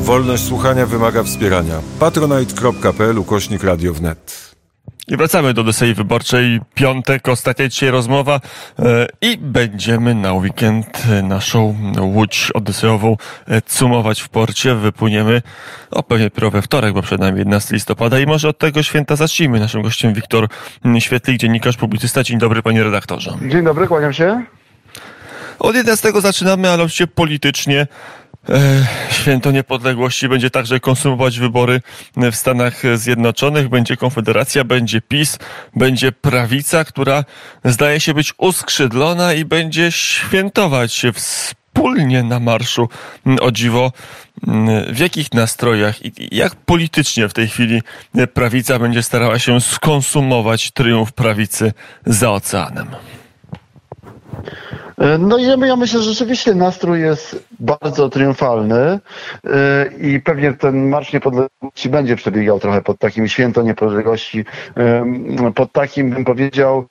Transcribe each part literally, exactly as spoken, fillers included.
Wolność słuchania wymaga wspierania. patronite.pl ukośnik radio wnet. I wracamy do Odysei Wyborczej. Piątek, ostatnia dzisiaj rozmowa e, i będziemy na weekend naszą łódź odysejową e, cumować w porcie. Wypłyniemy, o pewnie dopiero we wtorek, bo przed nami jedenastego listopada i może od tego święta zacznijmy. Naszym gościem Wiktor Świetlik, dziennikarz, publicysta. Dzień dobry, panie redaktorze. Dzień dobry, kłaniam się. Od jedenastego zaczynamy, ale oczywiście politycznie. Święto Niepodległości będzie także konsumować wybory w Stanach Zjednoczonych. Będzie Konfederacja, będzie PiS, będzie prawica, która zdaje się być uskrzydlona i będzie świętować wspólnie na marszu. O dziwo, w jakich nastrojach i jak politycznie w tej chwili prawica będzie starała się skonsumować triumf prawicy za oceanem? No i ja myślę, że rzeczywiście nastrój jest bardzo triumfalny i pewnie ten Marsz Niepodległości będzie przebiegał trochę pod takim święto niepodległości, pod takim, bym powiedział,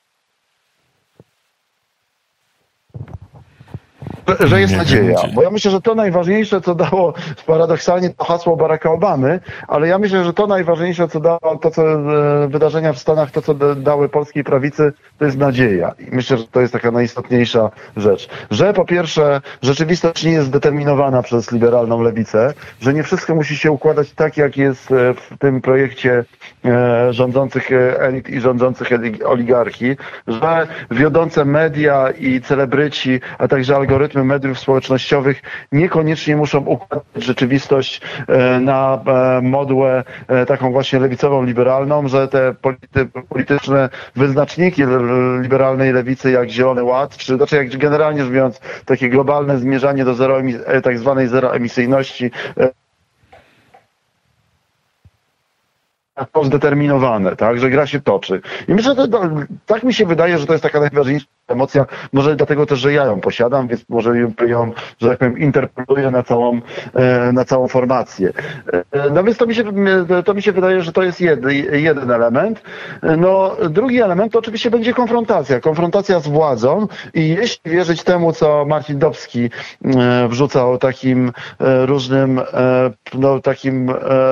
że jest nadzieja, bo ja myślę, że to najważniejsze, co dało paradoksalnie to hasło Baracka Obamy, ale ja myślę, że to najważniejsze, co dało to, co wydarzenia w Stanach, to, co dały polskiej prawicy, to jest nadzieja. I myślę, że to jest taka najistotniejsza rzecz. Że po pierwsze, rzeczywistość nie jest zdeterminowana przez liberalną lewicę, że nie wszystko musi się układać tak, jak jest w tym projekcie rządzących elit i rządzących oligarchii, że wiodące media i celebryci, a także algorytmy mediów społecznościowych niekoniecznie muszą układać rzeczywistość na modłę taką właśnie lewicową, liberalną, że te polity, polityczne wyznaczniki liberalnej lewicy, jak Zielony Ład, czy znaczy jak generalnie rzecz biorąc takie globalne zmierzanie do zero, tak zwanej zeroemisyjności, zdeterminowane, tak, że gra się toczy. I myślę, że to, tak mi się wydaje, że to jest taka najważniejsza emocja, może dlatego też, że ja ją posiadam, więc może ją, że tak powiem, interpretuję na całą, na całą formację. No więc to mi się, to mi się wydaje, że to jest jeden, jeden element. No, drugi element to oczywiście będzie konfrontacja. Konfrontacja z władzą i jeśli wierzyć temu, co Marcin Dobski wrzucał takim różnym, no takim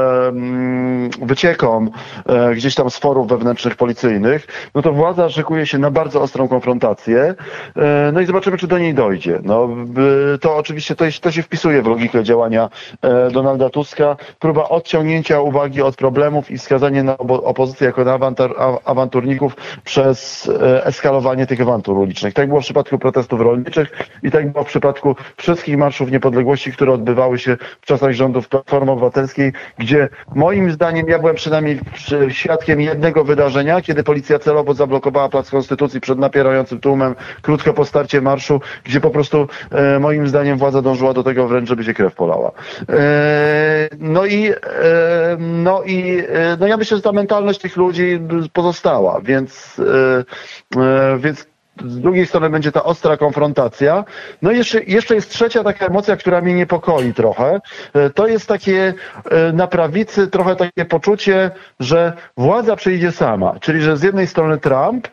wyciekom gdzieś tam z forów wewnętrznych policyjnych, no to władza szykuje się na bardzo ostrą konfrontację. No i zobaczymy, czy do niej dojdzie. No, to oczywiście to, to się wpisuje w logikę działania Donalda Tuska. Próba odciągnięcia uwagi od problemów i wskazanie na opozycję jako na awantur, awanturników przez eskalowanie tych awantur ulicznych. Tak było w przypadku protestów rolniczych i tak było w przypadku wszystkich marszów niepodległości, które odbywały się w czasach rządów Platformy Obywatelskiej, gdzie moim zdaniem, ja byłem przynajmniej świadkiem jednego wydarzenia, kiedy policja celowo zablokowała Plac Konstytucji przed napierającym tłumem krótko po starcie marszu, gdzie po prostu e, moim zdaniem władza dążyła do tego wręcz, żeby się krew polała. E, no i e, no i e, no ja myślę, że ta mentalność tych ludzi pozostała, więc e, e, więc z drugiej strony będzie ta ostra konfrontacja. No i jeszcze, jeszcze jest trzecia taka emocja, która mnie niepokoi trochę. To jest takie na prawicy trochę takie poczucie, że władza przyjdzie sama. Czyli, że z jednej strony Trump,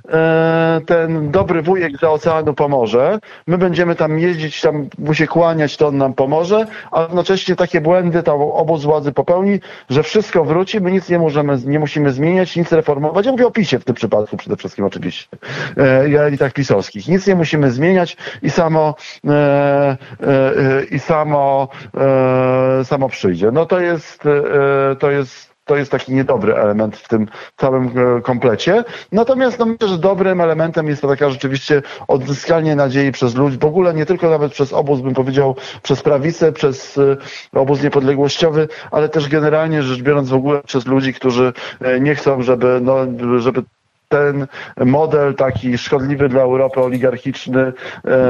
ten dobry wujek za oceanu pomoże, my będziemy tam jeździć, tam mu się kłaniać, to on nam pomoże, a jednocześnie takie błędy tam obóz władzy popełni, że wszystko wróci, my nic nie możemy, nie musimy zmieniać, nic reformować. Ja mówię o PiSie w tym przypadku przede wszystkim oczywiście, i o elitach pisowskich. Nic nie musimy zmieniać i samo e, e, i samo e, samo przyjdzie. No to jest e, to jest To jest taki niedobry element w tym całym komplecie. Natomiast no, myślę, że dobrym elementem jest to taka rzeczywiście odzyskanie nadziei przez ludzi, w ogóle nie tylko nawet przez obóz, bym powiedział, przez prawicę, przez obóz niepodległościowy, ale też generalnie rzecz biorąc w ogóle przez ludzi, którzy nie chcą, żeby, no, żeby ten model taki szkodliwy dla Europy, oligarchiczny, e,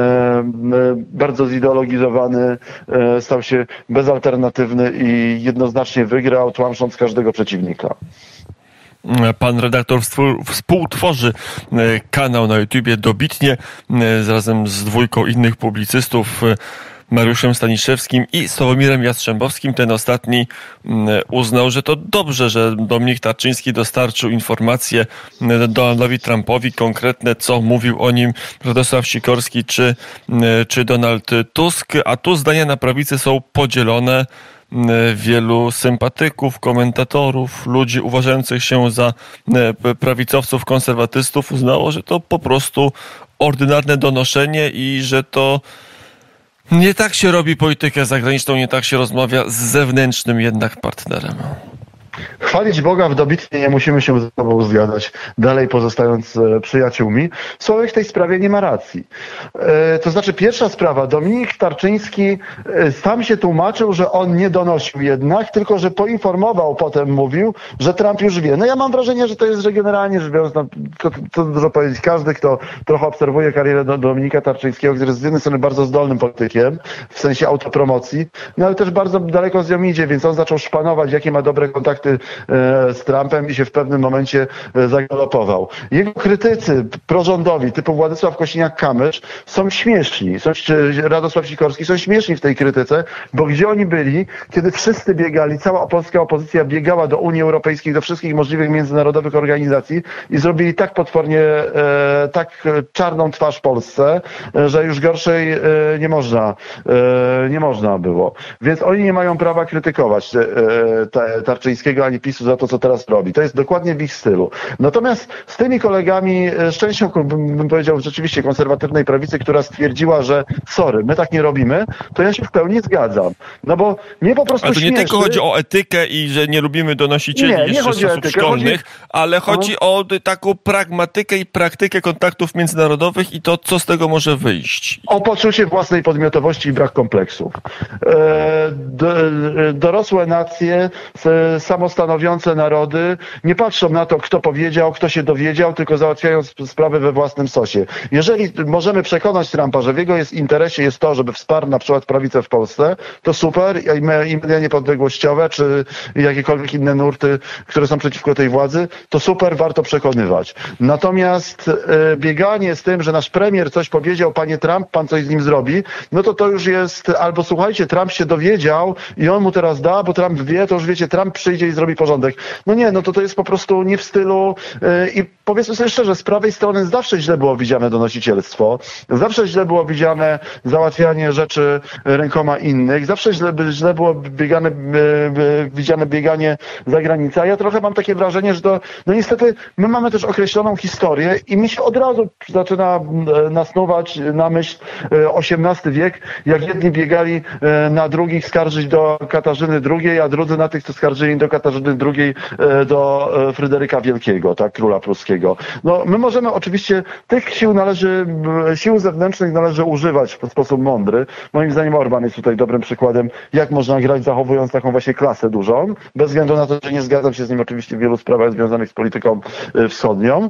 bardzo zideologizowany, e, stał się bezalternatywny i jednoznacznie wygrał, tłamsząc każdego przeciwnika. Pan redaktor współtworzy kanał na YouTubie Dobitnie razem z dwójką innych publicystów. Mariuszem Staniszewskim i Sławomirem Jastrzębowskim. Ten ostatni uznał, że to dobrze, że Dominik Tarczyński dostarczył informacje Donaldowi Trumpowi konkretne, co mówił o nim Radosław Sikorski czy, czy Donald Tusk, a tu zdania na prawicy są podzielone. Wielu sympatyków, komentatorów, ludzi uważających się za prawicowców, konserwatystów uznało, że to po prostu ordynarne donoszenie i że to nie tak się robi politykę zagraniczną, nie tak się rozmawia z zewnętrznym jednak partnerem. Chwalić Boga w dobitnie nie musimy się ze sobą zgadzać, dalej pozostając e, przyjaciółmi. Słowik w tej sprawie nie ma racji. E, to znaczy pierwsza sprawa, Dominik Tarczyński e, sam się tłumaczył, że on nie donosił jednak, tylko że poinformował, potem mówił, że Trump już wie. No ja mam wrażenie, że to jest, że generalnie rzecz biorąc, no, to, to dużo powiedzieć, każdy, kto trochę obserwuje karierę do, Dominika Tarczyńskiego, który jest z jednej strony bardzo zdolnym politykiem, w sensie autopromocji, no ale też bardzo daleko z nią idzie, więc on zaczął szpanować, jakie ma dobre kontakty z Trumpem i się w pewnym momencie zagalopował. Jego krytycy prorządowi, typu Władysław Kosiniak-Kamysz, są śmieszni. Są, czy Radosław Sikorski są śmieszni w tej krytyce, bo gdzie oni byli, kiedy wszyscy biegali, cała polska opozycja biegała do Unii Europejskiej, do wszystkich możliwych międzynarodowych organizacji i zrobili tak potwornie, e, tak czarną twarz Polsce, e, że już gorszej e, nie można, e, nie można było. Więc oni nie mają prawa krytykować e, te, Tarczyńskiego ani PiSu za to, co teraz robi. To jest dokładnie w ich stylu. Natomiast z tymi kolegami, z częścią, bym powiedział, rzeczywiście konserwatywnej prawicy, która stwierdziła, że sorry, my tak nie robimy, to ja się w pełni zgadzam. No bo mnie po prostu Ale to nie śmieszy... tylko chodzi o etykę i że nie lubimy donosicieli nie, nie jeszcze chodzi o sposób etykę, szkolnych, chodzi... ale chodzi no. o taką pragmatykę i praktykę kontaktów międzynarodowych i to, co z tego może wyjść. O poczucie własnej podmiotowości i brak kompleksów. E, do, dorosłe nacje, samostanowiące narody nie patrzą na to, kto powiedział, kto się dowiedział, tylko załatwiają sprawy we własnym sosie. Jeżeli możemy przekonać Trumpa, że w jego jest interesie jest to, żeby wsparł na przykład prawicę w Polsce, to super i media niepodległościowe, czy jakiekolwiek inne nurty, które są przeciwko tej władzy, to super, warto przekonywać. Natomiast e, bieganie z tym, że nasz premier coś powiedział, panie Trump, pan coś z nim zrobi, no to to już jest albo słuchajcie, Trump się dowiedział i on mu teraz da, bo Trump wie, to już wiecie, Trump przyjdzie i zrobi porządek. No nie, no to to jest po prostu nie w stylu yy, i powiedzmy sobie szczerze, z prawej strony zawsze źle było widziane donosicielstwo, zawsze źle było widziane załatwianie rzeczy rękoma innych, zawsze źle, źle było biegane, yy, widziane bieganie za granicę, a ja trochę mam takie wrażenie, że to, no niestety my mamy też określoną historię i mi się od razu zaczyna nasnuwać na myśl osiemnasty wiek, jak jedni biegali na drugich skarżyć do Katarzyny drugiej, a drudzy na tych, co skarżyli do Katarzyny drugiej, do Fryderyka Wielkiego, tak, króla pruskiego. No, my możemy oczywiście, tych sił należy, sił zewnętrznych należy używać w sposób mądry. Moim zdaniem Orbán jest tutaj dobrym przykładem, jak można grać, zachowując taką właśnie klasę dużą, bez względu na to, że nie zgadzam się z nim oczywiście w wielu sprawach związanych z polityką wschodnią,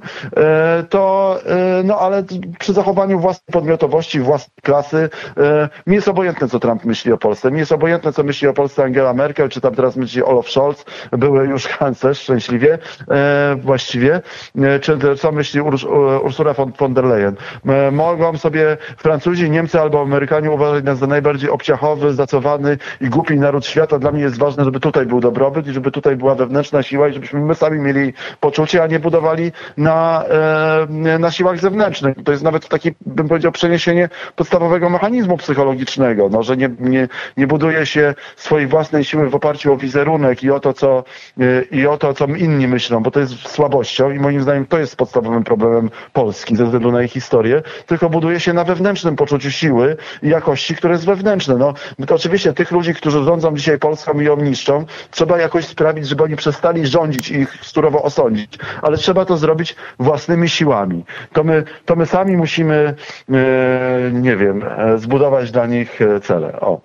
to, no ale przy zachowaniu własnej podmiotowości, własnej klasy, mi jest obojętne, co Trump myśli o Polsce. Mi jest obojętne, co myśli o Polsce Angela Merkel, czy tam teraz myśli Olaf Scholz, były już kanclerz szczęśliwie, e, właściwie, e, czy co myśli Urs, Ursula von, von der Leyen. E, mogą sobie Francuzi, Niemcy albo Amerykanie uważać nas za najbardziej obciachowy, zacowany i głupi naród świata. Dla mnie jest ważne, żeby tutaj był dobrobyt i żeby tutaj była wewnętrzna siła i żebyśmy my sami mieli poczucie, a nie budowali na, e, na siłach zewnętrznych. To jest nawet taki, bym powiedział, przeniesienie podstawowego mechanizmu psychologicznego, no, że nie, nie, nie buduje się swojej własnej siły w oparciu o wizerunek i o to, co, i o to, co inni myślą, bo to jest słabością i moim zdaniem to jest podstawowym problemem Polski ze względu na jej historię, tylko buduje się na wewnętrznym poczuciu siły i jakości, które jest wewnętrzne. No, to oczywiście tych ludzi, którzy rządzą dzisiaj Polską i ją niszczą, trzeba jakoś sprawić, żeby oni przestali rządzić i ich surowo osądzić, ale trzeba to zrobić własnymi siłami. To my, to my sami musimy, e, nie wiem, e, zbudować dla nich cele. O.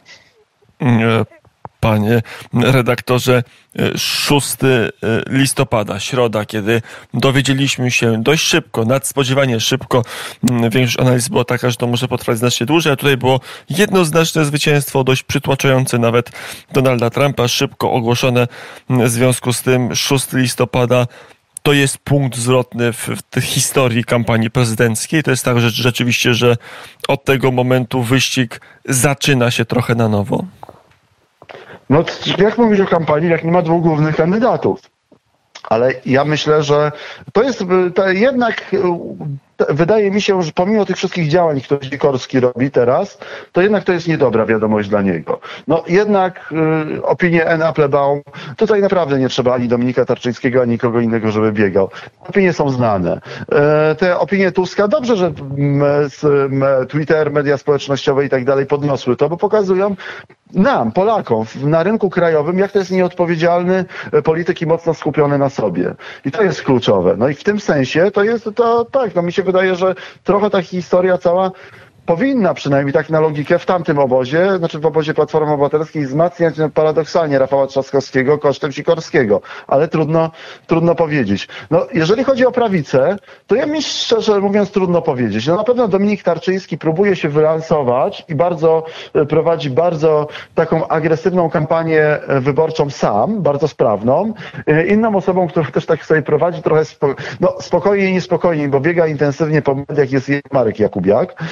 Panie redaktorze, szóstego listopada, środa, kiedy dowiedzieliśmy się dość szybko, nadspodziewanie szybko, większość analiz była taka, że to może potrwać znacznie dłużej, a tutaj było jednoznaczne zwycięstwo, dość przytłaczające nawet Donalda Trumpa, szybko ogłoszone w związku z tym szóstego listopada. to jest punkt zwrotny w, w tej historii kampanii prezydenckiej? To jest tak, że rzeczywiście, że od tego momentu wyścig zaczyna się trochę na nowo? No jak mówić o kampanii, jak nie ma dwóch głównych kandydatów? Ale ja myślę, że to jest to jednak, wydaje mi się, że pomimo tych wszystkich działań, które Sikorski robi teraz, to jednak to jest niedobra wiadomość dla niego. No jednak y, opinie N. Applebaum, tutaj naprawdę nie trzeba ani Dominika Tarczyńskiego, ani nikogo innego, żeby biegał. Opinie są znane. E, te opinie Tuska, dobrze, że m, m, Twitter, media społecznościowe i tak dalej podniosły to, bo pokazują nam, Polakom, na rynku krajowym, jak to jest nieodpowiedzialny polityk i mocno skupiony na sobie. I to jest kluczowe. No i w tym sensie to jest, to tak, no mi się wydaje, że trochę ta historia cała powinna przynajmniej tak na logikę w tamtym obozie, znaczy w obozie Platformy Obywatelskiej wzmacniać paradoksalnie Rafała Trzaskowskiego kosztem Sikorskiego, ale trudno, trudno powiedzieć. No, jeżeli chodzi o prawicę, to ja mi szczerze mówiąc trudno powiedzieć. No, na pewno Dominik Tarczyński próbuje się wylansować i bardzo prowadzi bardzo taką agresywną kampanię wyborczą sam, bardzo sprawną. Inną osobą, która też tak sobie prowadzi trochę spo, no, spokojnie i niespokojnie, bo biega intensywnie po mediach, jest Marek Jakubiak.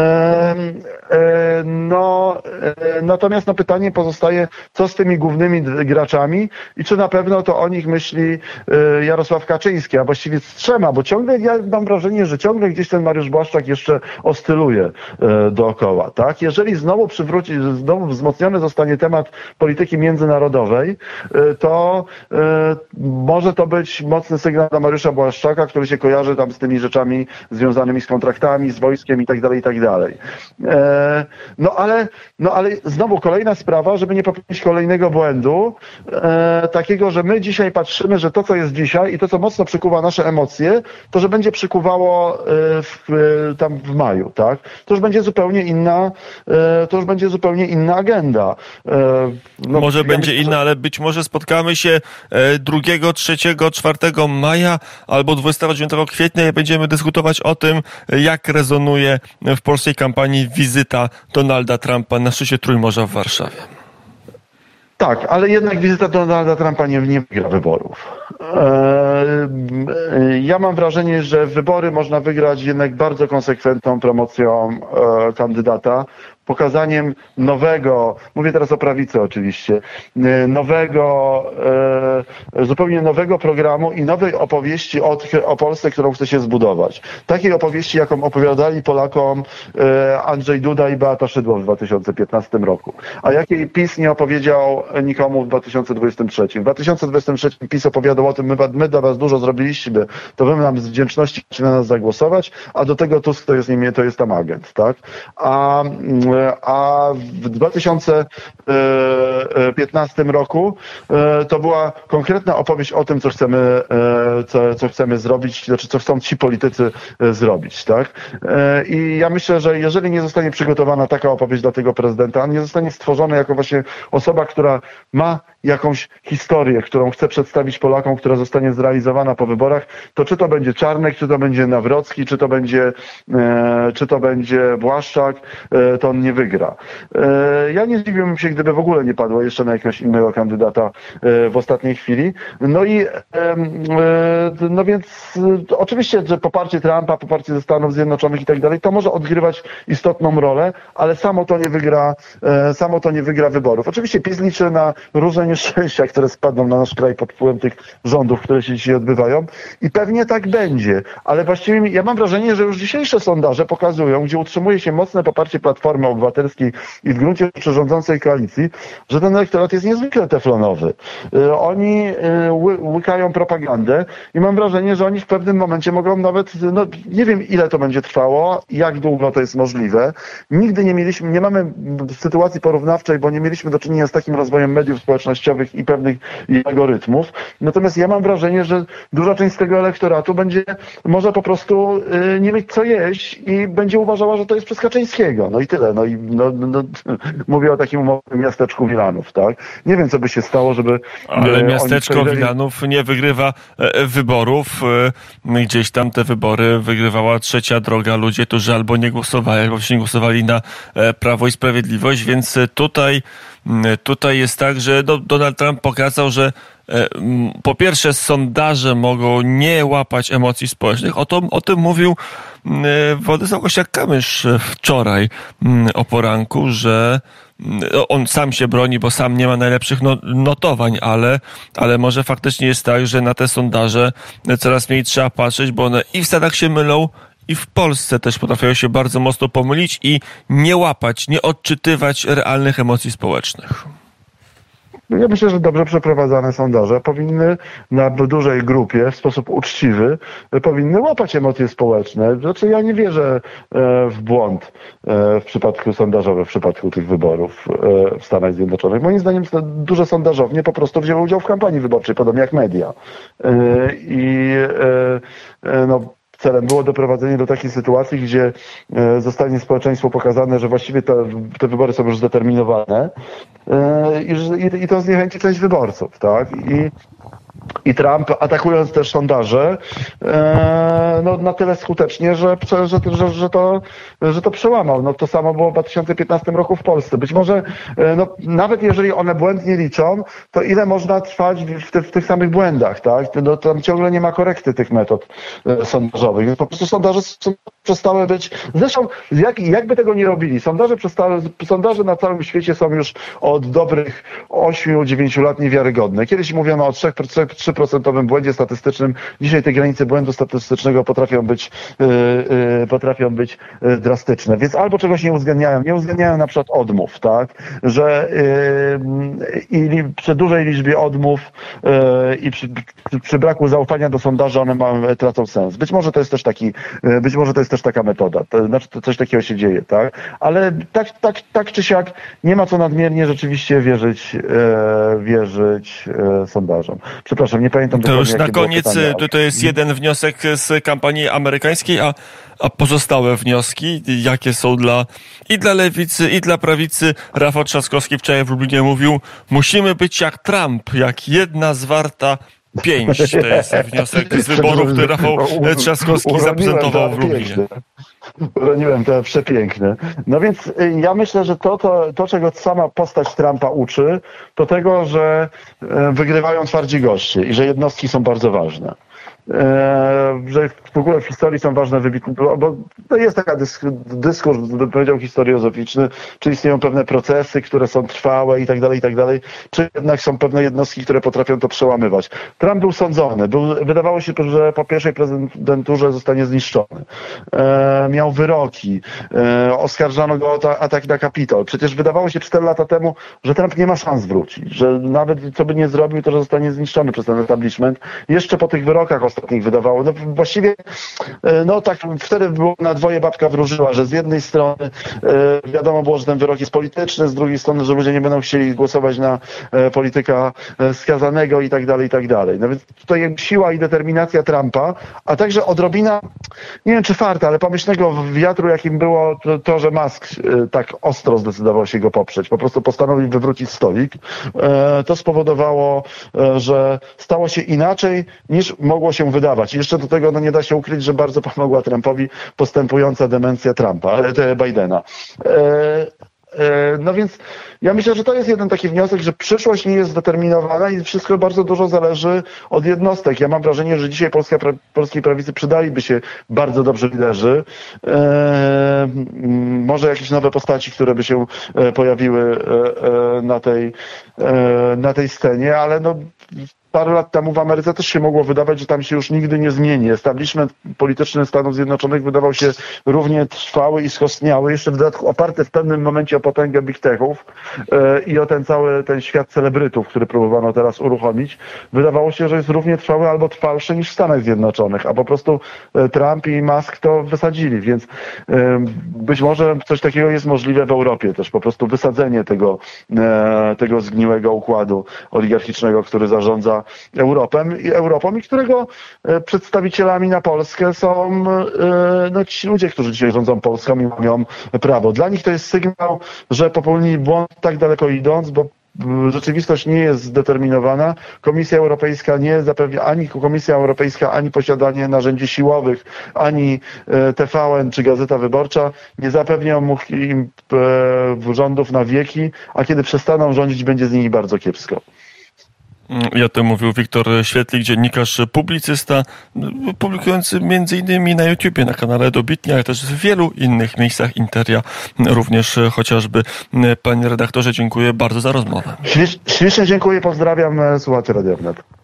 No, natomiast no, pytanie pozostaje, co z tymi głównymi graczami i czy na pewno to o nich myśli Jarosław Kaczyński, a właściwie z trzema, bo ciągle, ja mam wrażenie, że ciągle gdzieś ten Mariusz Błaszczak jeszcze oscyluje dookoła, tak? Jeżeli znowu przywróci, znowu wzmocniony zostanie temat polityki międzynarodowej, to może to być mocny sygnał dla Mariusza Błaszczaka, który się kojarzy tam z tymi rzeczami związanymi z kontraktami, z wojskiem i tak dalej, i tak dalej. E, no ale, no ale znowu kolejna sprawa, żeby nie popełnić kolejnego błędu, e, takiego, że my dzisiaj patrzymy, że to, co jest dzisiaj i to, co mocno przykuwa nasze emocje, to, że będzie przykuwało e, w, e, tam w maju, tak? To już będzie zupełnie inna, e, to już będzie zupełnie inna agenda. E, no, może ja będzie myślę, inna, ale być może spotkamy się drugiego, trzeciego, czwartego maja albo dwudziestego dziewiątego kwietnia i będziemy dyskutować o tym, jak rezonuje w polskiej kampanii wizyta Donalda Trumpa na szczycie Trójmorza w Warszawie. Tak, ale jednak wizyta Donalda Trumpa nie, nie wygra wyborów. Eee, ja mam wrażenie, że wybory można wygrać jednak bardzo konsekwentną promocją e, kandydata, pokazaniem nowego, mówię teraz o prawicy oczywiście, nowego, e, zupełnie nowego programu i nowej opowieści o, o Polsce, którą chce się zbudować. Takiej opowieści, jaką opowiadali Polakom e, Andrzej Duda i Beata Szydło w dwa tysiące piętnastym roku. A jakiej PiS nie opowiedział nikomu w dwa tysiące dwudziestym trzecim. W dwa tysiące dwudziestym trzecim PiS opowiadał o tym, my, my dla was dużo zrobiliśmy, to wy nam z wdzięczności na nas zagłosować, a do tego Tusk to jest, nie, to jest tam agent, tak? A a w dwa tysiące piętnastym roku to była konkretna opowieść o tym, co chcemy, co, co chcemy zrobić, znaczy co chcą ci politycy zrobić, tak? I ja myślę, że jeżeli nie zostanie przygotowana taka opowieść dla tego prezydenta, nie zostanie stworzona jako właśnie osoba, która ma jakąś historię, którą chce przedstawić Polakom, która zostanie zrealizowana po wyborach, to czy to będzie Czarnek, czy to będzie Nawrocki, czy to będzie, e, czy to będzie Błaszczak, e, to on nie wygra. E, ja nie zdziwiłbym się, gdyby w ogóle nie padło jeszcze na jakiegoś innego kandydata e, w ostatniej chwili. No i e, e, no więc e, oczywiście, że poparcie Trumpa, poparcie ze Stanów Zjednoczonych i tak dalej, to może odgrywać istotną rolę, ale samo to nie wygra, e, samo to nie wygra wyborów. Oczywiście PiS liczy na różne nieszczęścia, które spadną na nasz kraj pod wpływem tych rządów, które się dzisiaj odbywają i pewnie tak będzie, ale właściwie ja mam wrażenie, że już dzisiejsze sondaże pokazują, gdzie utrzymuje się mocne poparcie Platformy Obywatelskiej i w gruncie rzeczy rządzącej koalicji, że ten elektorat jest niezwykle teflonowy. Oni łykają propagandę i mam wrażenie, że oni w pewnym momencie mogą nawet, no nie wiem ile to będzie trwało, jak długo to jest możliwe. Nigdy nie mieliśmy, nie mamy sytuacji porównawczej, bo nie mieliśmy do czynienia z takim rozwojem mediów społecznościowych i pewnych algorytmów. Natomiast ja mam wrażenie, że duża część z tego elektoratu będzie może po prostu y, nie mieć co jeść i będzie uważała, że to jest przez Kaczyńskiego. No i tyle. No i no, no, mówię o takim umownym miasteczku Milano. Wilanów, tak? Nie wiem, co by się stało, żeby... Ale e, miasteczko oni przejrzeli... Wilanów nie wygrywa e, wyborów. E, gdzieś tam te wybory wygrywała Trzecia Droga. Ludzie, którzy albo nie głosowali, albo się nie głosowali na e, Prawo i Sprawiedliwość, więc tutaj, tutaj jest tak, że do, Donald Trump pokazał, że e, m, po pierwsze sondaże mogą nie łapać emocji społecznych. O, to, o tym mówił e, Władysław Kosiniak-Kamysz wczoraj m, o poranku, że on sam się broni, bo sam nie ma najlepszych no, notowań, ale, ale może faktycznie jest tak, że na te sondaże coraz mniej trzeba patrzeć, bo one i w Stanach się mylą, i w Polsce też potrafią się bardzo mocno pomylić i nie łapać, nie odczytywać realnych emocji społecznych. Ja myślę, że dobrze przeprowadzane sondaże powinny na dużej grupie w sposób uczciwy powinny łapać emocje społeczne. Znaczy ja nie wierzę w błąd w przypadku sondażowym, w przypadku tych wyborów w Stanach Zjednoczonych. Moim zdaniem duże sondażownie po prostu wzięły udział w kampanii wyborczej, podobnie jak media. I no celem było doprowadzenie do takiej sytuacji, gdzie zostanie społeczeństwu pokazane, że właściwie te, te wybory są już zdeterminowane i, i to zniechęci część wyborców, tak? I I Trump, atakując też sondaże, e, no, na tyle skutecznie, że, że, że, że, to, że to przełamał. No, to samo było w dwa tysiące piętnastym roku w Polsce. Być może, e, no, nawet jeżeli one błędnie liczą, to ile można trwać w, te, w tych samych błędach, tak? No, tam ciągle nie ma korekty tych metod e, sondażowych. Więc po prostu sondaże są, przestały być... Zresztą, jak, jakby tego nie robili, sondaże, przestały, sondaże na całym świecie są już od dobrych ośmiu dziewięciu lat niewiarygodne. Kiedyś mówiono o trzech trzy procentowym błędzie statystycznym. Dzisiaj te granice błędu statystycznego potrafią być, yy, yy, potrafią być yy, drastyczne. Więc albo czegoś nie uwzględniają. Nie uwzględniają na przykład odmów, tak? Że yy, i przy dużej liczbie odmów yy, i przy, przy, przy braku zaufania do sondaży one ma, tracą sens. Być może to jest też taki, yy, być może to jest też taka metoda. To znaczy to coś takiego się dzieje, tak? Ale tak, tak, tak czy siak nie ma co nadmiernie rzeczywiście wierzyć, yy, wierzyć yy, sondażom. Przepraszam, nie pamiętam. To już na koniec, to, to jest jeden wniosek z kampanii amerykańskiej, a, a pozostałe wnioski, jakie są dla i dla lewicy, i dla prawicy. Rafał Trzaskowski wczoraj w Lublinie mówił, musimy być jak Trump, jak jedna zwarta pięść. To jest wniosek z wyborów, który Rafał Trzaskowski zaprezentował w Lublinie. Uroniłem to przepiękne. No więc ja myślę, że to, to, to, czego sama postać Trumpa uczy, to tego, że wygrywają twardzi goście i że jednostki są bardzo ważne. Że w ogóle w historii są ważne wybitne, bo to jest taka dysk, dyskurs, bym powiedział, historiozoficzny, czy istnieją pewne procesy, które są trwałe i tak dalej, i tak dalej, czy jednak są pewne jednostki, które potrafią to przełamywać. Trump był sądzony, był, wydawało się, że po pierwszej prezydenturze zostanie zniszczony. E, miał wyroki, e, oskarżano go o atak na Kapitol. Przecież wydawało się cztery lata temu, że Trump nie ma szans wrócić, że nawet co by nie zrobił, to że zostanie zniszczony przez ten establishment. Jeszcze po tych wyrokach ostatnich wydawało. No właściwie, no tak, wtedy było na dwoje babka wróżyła, że z jednej strony e, wiadomo było, że ten wyrok jest polityczny, z drugiej strony, że ludzie nie będą chcieli głosować na e, polityka e, skazanego i tak dalej, i tak dalej. No więc tutaj siła i determinacja Trumpa, a także odrobina, nie wiem czy farta, ale pomyślnego wiatru, jakim było to, to że Musk e, tak ostro zdecydował się go poprzeć. Po prostu postanowił wywrócić stolik. E, to spowodowało, e, że stało się inaczej niż mogło się wydawać. I jeszcze do tego no nie da się ukryć, że bardzo pomogła Trumpowi postępująca demencja Trumpa, e, Bidena. E, No więc ja myślę, że to jest jeden taki wniosek, że przyszłość nie jest zdeterminowana i wszystko bardzo dużo zależy od jednostek. Ja mam wrażenie, że dzisiaj Polska, polskiej prawicy przydaliby się bardzo dobrze liderzy. E, może jakieś nowe postaci, które by się pojawiły na tej, na tej scenie, ale no parę lat temu w Ameryce też się mogło wydawać, że tam się już nigdy nie zmieni. Establishment polityczny Stanów Zjednoczonych wydawał się równie trwały i skostniały, jeszcze w dodatku oparty w pewnym momencie o potęgę big techów yy, i o ten cały ten świat celebrytów, który próbowano teraz uruchomić. Wydawało się, że jest równie trwały albo trwalszy niż w Stanach Zjednoczonych, a po prostu yy, Trump i Musk to wysadzili, więc yy, być może coś takiego jest możliwe w Europie też, po prostu wysadzenie tego, yy, tego zgniłego układu oligarchicznego, który zarządza Europą i Europą i którego przedstawicielami na Polskę są no, ci ludzie, którzy dzisiaj rządzą Polską i mają prawo. Dla nich to jest sygnał, że popełnili błąd tak daleko idąc, bo rzeczywistość nie jest zdeterminowana. Komisja Europejska nie zapewnia, ani Komisja Europejska, ani posiadanie narzędzi siłowych, ani T V N czy Gazeta Wyborcza nie zapewnią im rządów na wieki, a kiedy przestaną rządzić, będzie z nimi bardzo kiepsko. I o tym mówił Wiktor Świetlik, dziennikarz, publicysta, publikujący między innymi na YouTubie, na kanale Dobitnie, ale też w wielu innych miejscach Interia, również chociażby. Panie redaktorze, dziękuję bardzo za rozmowę. Ślicznie dziękuję, pozdrawiam słuchaczy Radia Wnet.